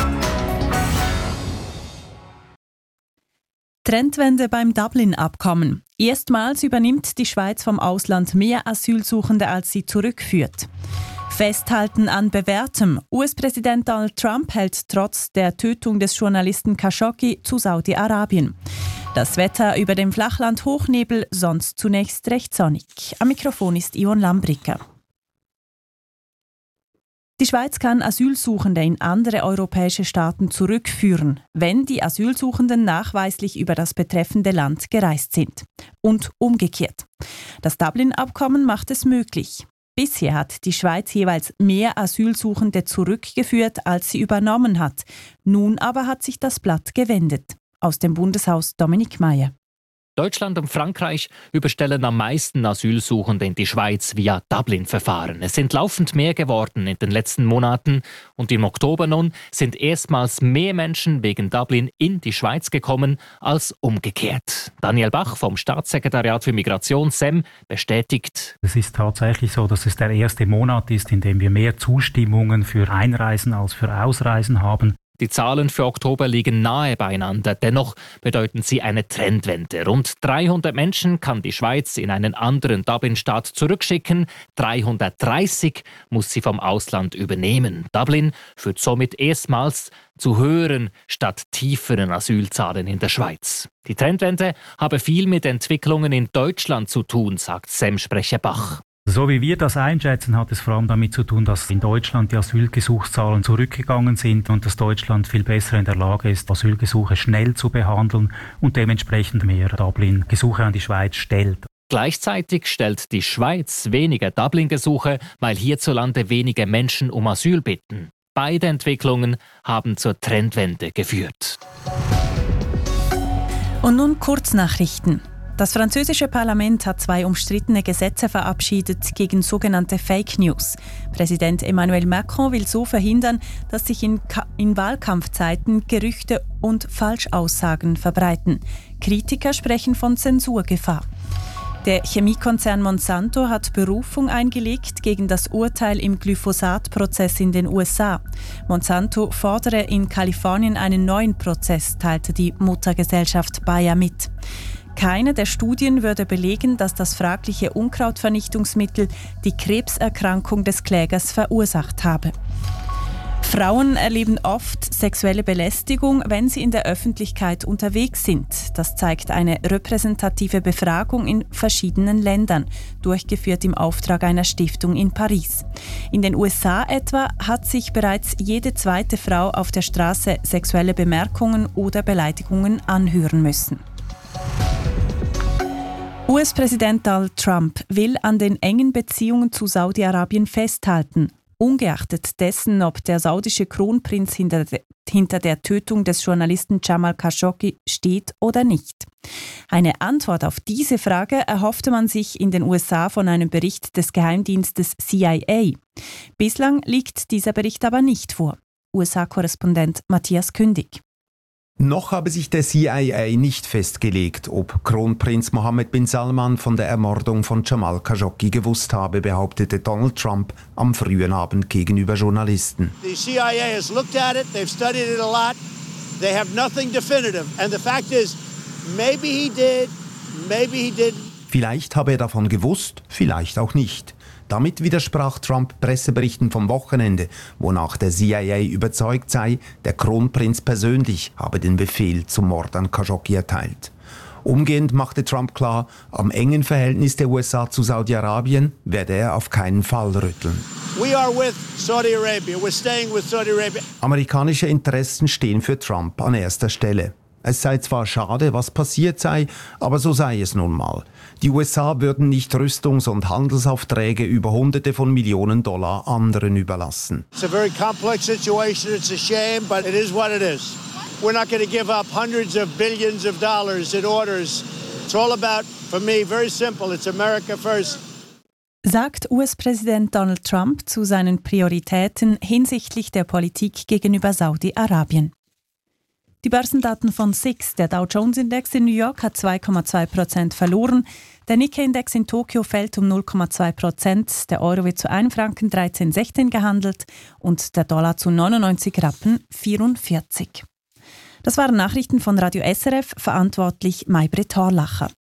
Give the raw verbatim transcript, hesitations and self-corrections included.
Trendwende beim Dublin-Abkommen. Erstmals übernimmt die Schweiz vom Ausland mehr Asylsuchende, als sie zurückführt. Festhalten an Bewährtem. U S-Präsident Donald Trump hält trotz der Tötung des Journalisten Khashoggi zu Saudi-Arabien. Das Wetter über dem Flachland Hochnebel, sonst zunächst recht sonnig. Am Mikrofon ist Ion Lambricker. Die Schweiz kann Asylsuchende in andere europäische Staaten zurückführen, wenn die Asylsuchenden nachweislich über das betreffende Land gereist sind. Und umgekehrt. Das Dublin-Abkommen macht es möglich. Bisher hat die Schweiz jeweils mehr Asylsuchende zurückgeführt, als sie übernommen hat. Nun aber hat sich das Blatt gewendet. Aus dem Bundeshaus Dominik Meier. Deutschland und Frankreich überstellen am meisten Asylsuchende in die Schweiz via Dublin-Verfahren. Es sind laufend mehr geworden in den letzten Monaten und im Oktober nun sind erstmals mehr Menschen wegen Dublin in die Schweiz gekommen als umgekehrt. Daniel Bach vom Staatssekretariat für Migration S E M bestätigt: Es ist tatsächlich so, dass es der erste Monat ist, in dem wir mehr Zustimmungen für Einreisen als für Ausreisen haben. Die Zahlen für Oktober liegen nahe beieinander. Dennoch bedeuten sie eine Trendwende. Rund dreihundert Menschen kann die Schweiz in einen anderen Dublin-Staat zurückschicken. dreihundertdreißig muss sie vom Ausland übernehmen. Dublin führt somit erstmals zu höheren statt tieferen Asylzahlen in der Schweiz. Die Trendwende habe viel mit Entwicklungen in Deutschland zu tun, sagt S E M-Sprecher Bach. So wie wir das einschätzen, hat es vor allem damit zu tun, dass in Deutschland die Asylgesuchszahlen zurückgegangen sind und dass Deutschland viel besser in der Lage ist, Asylgesuche schnell zu behandeln und dementsprechend mehr Dublin-Gesuche an die Schweiz stellt. Gleichzeitig stellt die Schweiz weniger Dublin-Gesuche, weil hierzulande weniger Menschen um Asyl bitten. Beide Entwicklungen haben zur Trendwende geführt. Und nun Kurznachrichten. Das französische Parlament hat zwei umstrittene Gesetze verabschiedet gegen sogenannte Fake News. Präsident Emmanuel Macron will so verhindern, dass sich in, Ka- in Wahlkampfzeiten Gerüchte und Falschaussagen verbreiten. Kritiker sprechen von Zensurgefahr. Der Chemiekonzern Monsanto hat Berufung eingelegt gegen das Urteil im Glyphosat-Prozess in den U S A. Monsanto fordere in Kalifornien einen neuen Prozess, teilte die Muttergesellschaft Bayer mit. Keine der Studien würde belegen, dass das fragliche Unkrautvernichtungsmittel die Krebserkrankung des Klägers verursacht habe. Frauen erleben oft sexuelle Belästigung, wenn sie in der Öffentlichkeit unterwegs sind. Das zeigt eine repräsentative Befragung in verschiedenen Ländern, durchgeführt im Auftrag einer Stiftung in Paris. In den U S A etwa hat sich bereits jede zweite Frau auf der Straße sexuelle Bemerkungen oder Beleidigungen anhören müssen. U S-Präsident Donald Trump will an den engen Beziehungen zu Saudi-Arabien festhalten, ungeachtet dessen, ob der saudische Kronprinz hinter, de, hinter der Tötung des Journalisten Jamal Khashoggi steht oder nicht. Eine Antwort auf diese Frage erhoffte man sich in den U S A von einem Bericht des Geheimdienstes C I A. Bislang liegt dieser Bericht aber nicht vor. U S A-Korrespondent Matthias Kündig. Noch habe sich der C I A nicht festgelegt, ob Kronprinz Mohammed bin Salman von der Ermordung von Jamal Khashoggi gewusst habe, behauptete Donald Trump am frühen Abend gegenüber Journalisten. The C I A has looked at it, they've studied it a lot. They have nothing definitive. And the fact is, maybe he did, maybe he didn't. Vielleicht habe er davon gewusst, vielleicht auch nicht. Damit widersprach Trump Presseberichten vom Wochenende, wonach der C I A überzeugt sei, der Kronprinz persönlich habe den Befehl zum Mord an Khashoggi erteilt. Umgehend machte Trump klar, am engen Verhältnis der U S A zu Saudi-Arabien werde er auf keinen Fall rütteln. We are with Saudi Arabia. We're staying with Saudi Arabia. Amerikanische Interessen stehen für Trump an erster Stelle. Es sei zwar schade, was passiert sei, aber so sei es nun mal. Die U S A würden nicht Rüstungs- und Handelsaufträge über Hunderte von Millionen Dollar anderen überlassen. It's a very complex situation. It's a shame, but it is what it is. We're not going to give up hundreds of billions of dollars in orders. It's all about, for me, very simple. It's America first. Sagt U S-Präsident Donald Trump zu seinen Prioritäten hinsichtlich der Politik gegenüber Saudi-Arabien. Die Börsendaten von S I X, der Dow Jones Index in New York, hat zwei Komma zwei Prozent verloren. Der Nikkei-Index in Tokio fällt um null Komma zwei Prozent. Der Euro wird zu einem Franken dreizehn sechzehn gehandelt und der Dollar zu neunundneunzig Rappen vierundvierzig. Das waren Nachrichten von Radio S R F, verantwortlich Maybrit Horlacher.